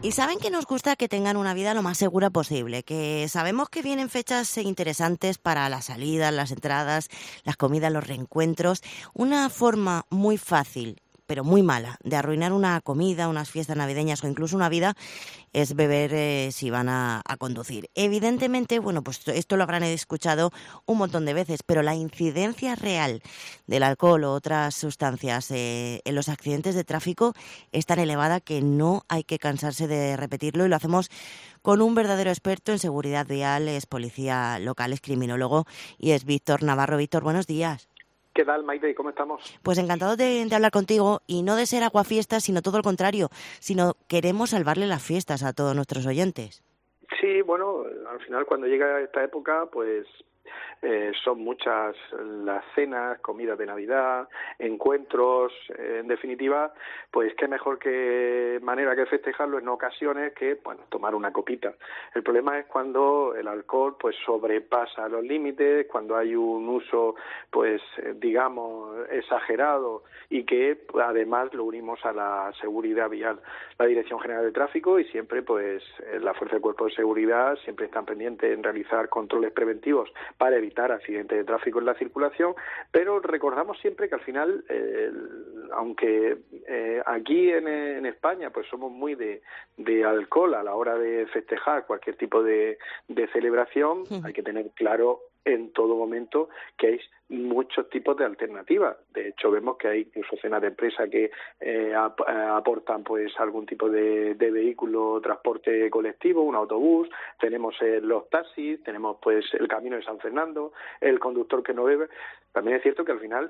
Y saben que nos gusta que tengan una vida lo más segura posible, que sabemos que vienen fechas interesantes para las salidas, las entradas, las comidas, los reencuentros. Una forma muy fácil, pero muy mala, de arruinar una comida, unas fiestas navideñas o incluso una vida es beber si van a conducir. Evidentemente, bueno, pues esto lo habrán escuchado un montón de veces, pero la incidencia real del alcohol o otras sustancias en los accidentes de tráfico es tan elevada que no hay que cansarse de repetirlo, y lo hacemos con un verdadero experto en seguridad vial. Es policía local, es criminólogo y es Víctor Navarro. Víctor, buenos días. ¿Qué tal, Maite? ¿Cómo estamos? Pues encantado de hablar contigo, y no de ser aguafiestas, sino todo lo contrario, sino queremos salvarle las fiestas a todos nuestros oyentes. Sí, bueno, al final cuando llega esta época, pues son muchas las cenas, comidas de Navidad, encuentros, en definitiva, pues qué mejor que manera que festejarlo en ocasiones que, bueno, tomar una copita. El problema es cuando el alcohol pues sobrepasa los límites, cuando hay un uso pues digamos exagerado y que además lo unimos a la seguridad vial. La Dirección General de Tráfico y siempre pues la Fuerza de Cuerpo de Seguridad siempre están pendientes en realizar controles preventivos para evitar accidentes de tráfico en la circulación, pero recordamos siempre que al final, aunque aquí en España pues somos muy de alcohol a la hora de festejar cualquier tipo de celebración, hay que tener claro en todo momento que hay muchos tipos de alternativas. De hecho, vemos que hay incluso cenas de empresa que aportan pues algún tipo de vehículo, transporte colectivo, un autobús, tenemos los taxis, tenemos pues el Camino de San Fernando, el conductor que no bebe. También es cierto que al final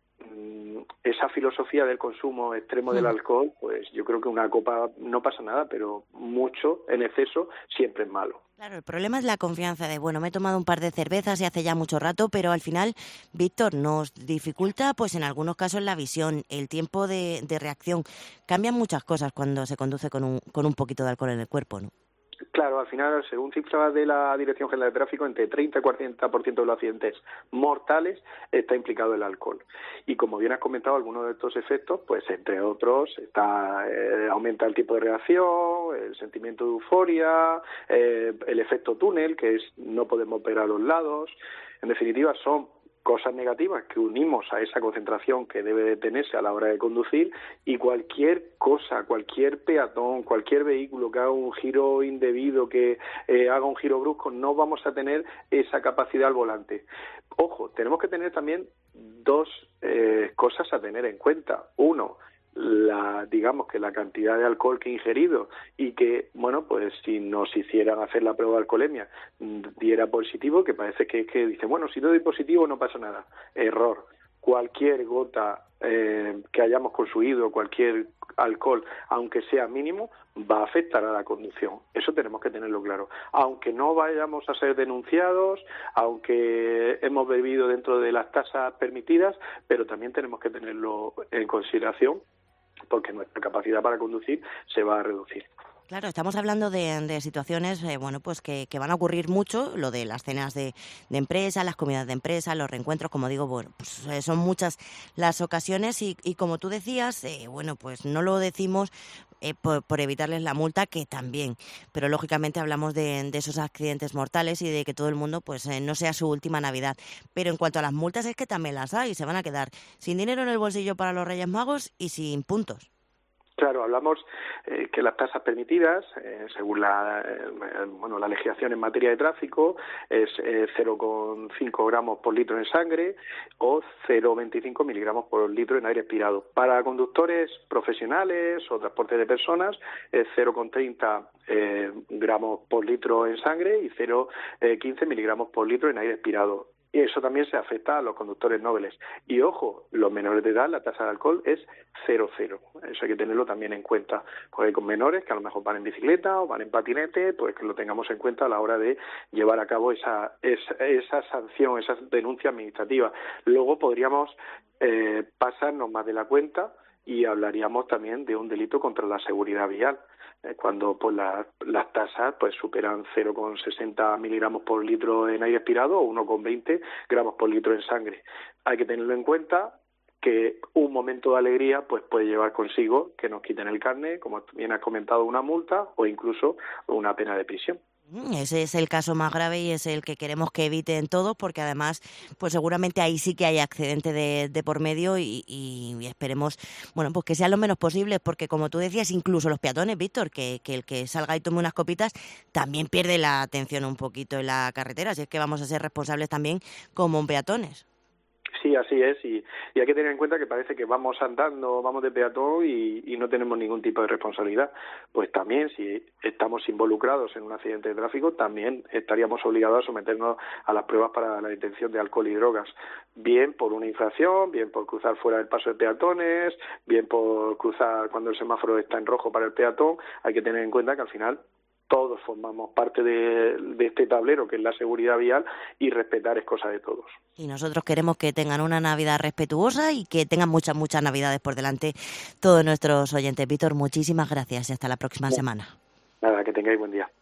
esa filosofía del consumo extremo del alcohol, pues yo creo que una copa no pasa nada, pero mucho en exceso siempre es malo. Claro, el problema es la confianza de, bueno, me he tomado un par de cervezas y hace ya mucho rato, pero al final, Víctor, nos dificulta, pues en algunos casos, la visión, el tiempo de reacción. Cambian muchas cosas cuando se conduce con un poquito de alcohol en el cuerpo, ¿no? Claro, al final, según cifras de la Dirección General de Tráfico, entre 30 y 40% de los accidentes mortales está implicado el alcohol. Y como bien has comentado, algunos de estos efectos, pues entre otros, aumenta el tiempo de reacción, el sentimiento de euforia, el efecto túnel, que es no podemos ver a los lados. En definitiva, son cosas negativas que unimos a esa concentración que debe de tenerse a la hora de conducir, y cualquier cosa, cualquier peatón, cualquier vehículo que haga un giro indebido, que haga un giro brusco, no vamos a tener esa capacidad al volante. Ojo, tenemos que tener también dos cosas a tener en cuenta. Uno, digamos que la cantidad de alcohol que he ingerido, y que, bueno, pues si nos hicieran hacer la prueba de alcoholemia diera positivo, que parece que dicen, bueno, si no doy positivo no pasa nada. Error. Cualquier gota que hayamos consumido, cualquier alcohol, aunque sea mínimo, va a afectar a la conducción. Eso tenemos que tenerlo claro. Aunque no vayamos a ser denunciados, aunque hemos bebido dentro de las tasas permitidas, pero también tenemos que tenerlo en consideración, porque nuestra capacidad para conducir se va a reducir. Claro, estamos hablando de situaciones, bueno, pues que van a ocurrir mucho, lo de las cenas de empresa, las comidas de empresa, los reencuentros, como digo, bueno, pues son muchas las ocasiones, y como tú decías, bueno, pues no lo decimos por evitarles la multa, que también, pero lógicamente hablamos de esos accidentes mortales y de que todo el mundo pues no sea su última Navidad. Pero en cuanto a las multas, es que también las hay, se van a quedar sin dinero en el bolsillo para los Reyes Magos y sin puntos. Claro, hablamos que las tasas permitidas, según la legislación en materia de tráfico, es 0,5 gramos por litro en sangre o 0,25 miligramos por litro en aire expirado. Para conductores profesionales o transporte de personas es 0,30 gramos por litro en sangre y 0,15 miligramos por litro en aire expirado. Y eso también se afecta a los conductores nobles. Y ojo, los menores de edad, la tasa de alcohol es 0,0. Eso hay que tenerlo también en cuenta. Porque con menores que a lo mejor van en bicicleta o van en patinete, pues que lo tengamos en cuenta a la hora de llevar a cabo esa sanción, esa denuncia administrativa. Luego podríamos pasarnos más de la cuenta y hablaríamos también de un delito contra la seguridad vial, cuando pues las tasas pues superan 0,60 miligramos por litro en aire expirado o 1,20 gramos por litro en sangre. Hay que tenerlo en cuenta, que un momento de alegría pues puede llevar consigo que nos quiten el carnet, como bien has comentado, una multa o incluso una pena de prisión. Ese es el caso más grave y es el que queremos que eviten todos, porque además, pues seguramente ahí sí que hay accidente de por medio y esperemos, bueno, pues que sean lo menos posibles, porque como tú decías, incluso los peatones, Víctor, que el que salga y tome unas copitas también pierde la atención un poquito en la carretera, así es que vamos a ser responsables también como peatones. Sí, así es, y hay que tener en cuenta que parece que vamos andando, vamos de peatón y no tenemos ningún tipo de responsabilidad. Pues también, si estamos involucrados en un accidente de tráfico, también estaríamos obligados a someternos a las pruebas para la detección de alcohol y drogas, bien por una infracción, bien por cruzar fuera del paso de peatones, bien por cruzar cuando el semáforo está en rojo para el peatón. Hay que tener en cuenta que al final todos formamos parte de este tablero que es la seguridad vial y respetar es cosa de todos. Y nosotros queremos que tengan una Navidad respetuosa y que tengan muchas Navidades por delante todos nuestros oyentes. Víctor, muchísimas gracias y hasta la próxima semana. Nada, que tengáis buen día.